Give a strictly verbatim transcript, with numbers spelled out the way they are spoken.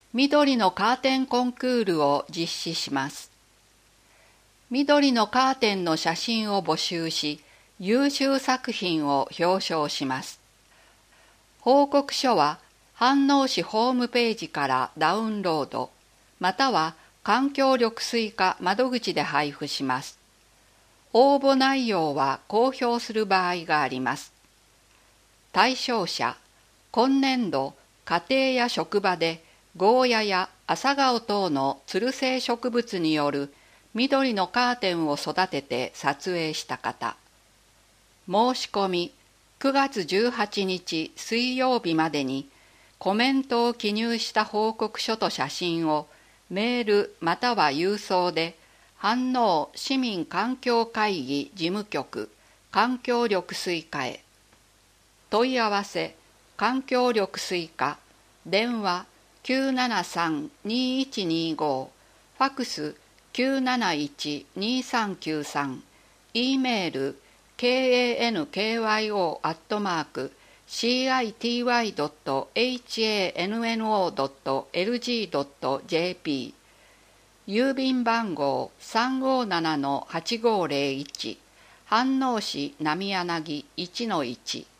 緑のカーテンコンクールを実施します。緑のカーテンの写真を募集し、優秀作品を表彰します。報告書は飯能市ホームページからダウンロード、または環境緑水課窓口で配布します。応募内容は公表する場合があります。対象者、今年度、家庭や職場でゴーヤや朝顔等のつる性植物による緑のカーテンを育てて撮影した方。申し込みくがつじゅうはちにち水曜日までにコメントを記入した報告書と写真をメールまたは郵送で飯能市民環境会議事務局環境緑水課へ。問い合わせ環境緑水課電話 きゅうななさん にいちにご ファクス きゅうなないち にさんきゅうさん E メール ケーエーエヌケーワイオー アットマーク シーアイティーワイドットエイチエーエヌエヌオードットエルジードットジェーピー 郵便番号 さんごーななのはちごーぜろいち 飯能市浪柳 いちのいち